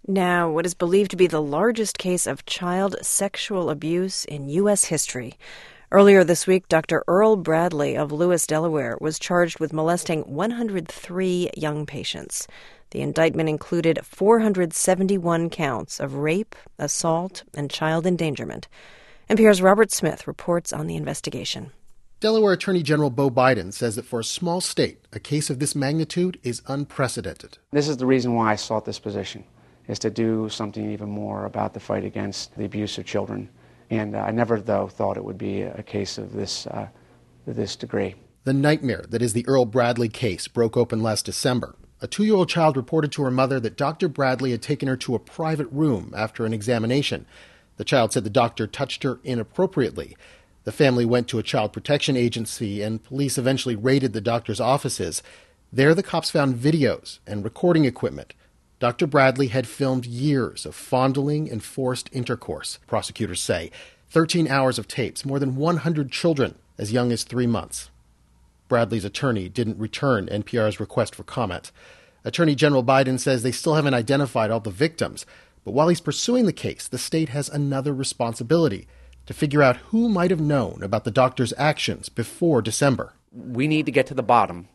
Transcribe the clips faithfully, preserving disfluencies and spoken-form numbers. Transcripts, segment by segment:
Now, what is believed to be the largest case of child sexual abuse in U S history. Earlier this week, Doctor Earl Bradley of Lewis, Delaware, was charged with molesting one hundred three young patients. The indictment included four hundred seventy-one counts of rape, assault, and child endangerment. N P R's Robert Smith reports on the investigation. Delaware Attorney General Beau Biden says that for a small state, a case of this magnitude is unprecedented. This is the reason why I sought this position, is to do something even more about the fight against the abuse of children. And uh, I never, though, thought it would be a case of this, uh, this degree. The nightmare that is the Earl Bradley case broke open last December. A two-year-old child reported to her mother that Doctor Bradley had taken her to a private room after an examination. The child said the doctor touched her inappropriately. The family went to a child protection agency, and police eventually raided the doctor's offices. There, the cops found videos and recording equipment. Doctor Bradley had filmed years of fondling and forced intercourse, prosecutors say. thirteen hours of tapes, more than one hundred children as young as three months. Bradley's attorney didn't return N P R's request for comment. Attorney General Biden says they still haven't identified all the victims, but while he's pursuing the case, the state has another responsibility: to figure out who might have known about the doctor's actions before December. We need to get to the bottom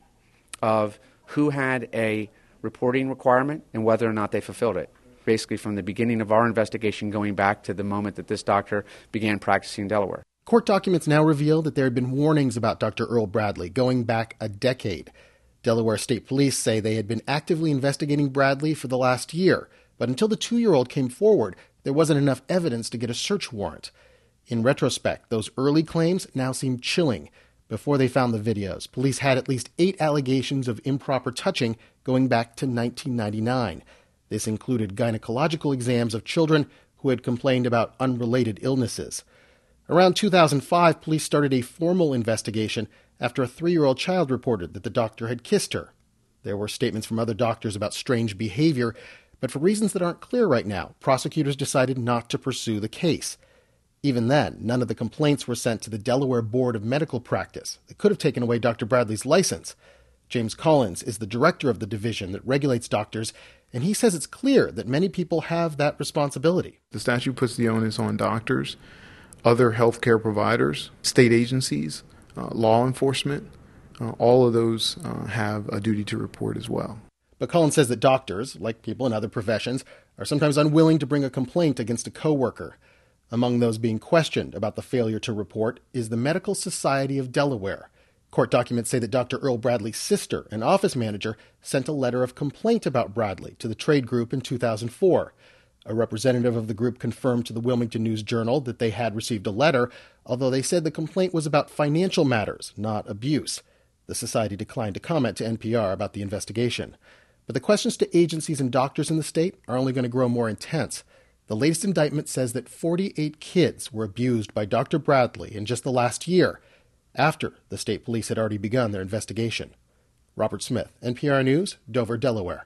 of who had a reporting requirement and whether or not they fulfilled it. Basically, from the beginning of our investigation going back to the moment that this doctor began practicing in Delaware. Court documents now reveal that there had been warnings about Doctor Earl Bradley going back a decade. Delaware State Police say they had been actively investigating Bradley for the last year, but until the two-year-old came forward, there wasn't enough evidence to get a search warrant. In retrospect, those early claims now seem chilling. Before they found the videos, police had at least eight allegations of improper touching going back to nineteen ninety-nine. This included gynecological exams of children who had complained about unrelated illnesses. Around two thousand five, police started a formal investigation after a three-year-old child reported that the doctor had kissed her. There were statements from other doctors about strange behavior, but for reasons that aren't clear right now, prosecutors decided not to pursue the case. Even then, none of the complaints were sent to the Delaware Board of Medical Practice. They could have taken away Doctor Bradley's license. James Collins is the director of the division that regulates doctors, and he says it's clear that many people have that responsibility. The statute puts the onus on doctors, other healthcare providers, state agencies, uh, law enforcement. Uh, all of those uh, have a duty to report as well. But Collins says that doctors, like people in other professions, are sometimes unwilling to bring a complaint against a coworker. Among those being questioned about the failure to report is the Medical Society of Delaware. Court documents say that Doctor Earl Bradley's sister, an office manager, sent a letter of complaint about Bradley to the trade group in two thousand four. A representative of the group confirmed to the Wilmington News-Journal that they had received a letter, although they said the complaint was about financial matters, not abuse. The society declined to comment to N P R about the investigation. But the questions to agencies and doctors in the state are only going to grow more intense. The latest indictment says that forty-eight kids were abused by Doctor Bradley in just the last year, after the state police had already begun their investigation. Robert Smith, N P R News, Dover, Delaware.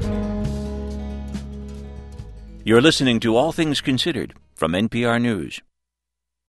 You're listening to All Things Considered from N P R News.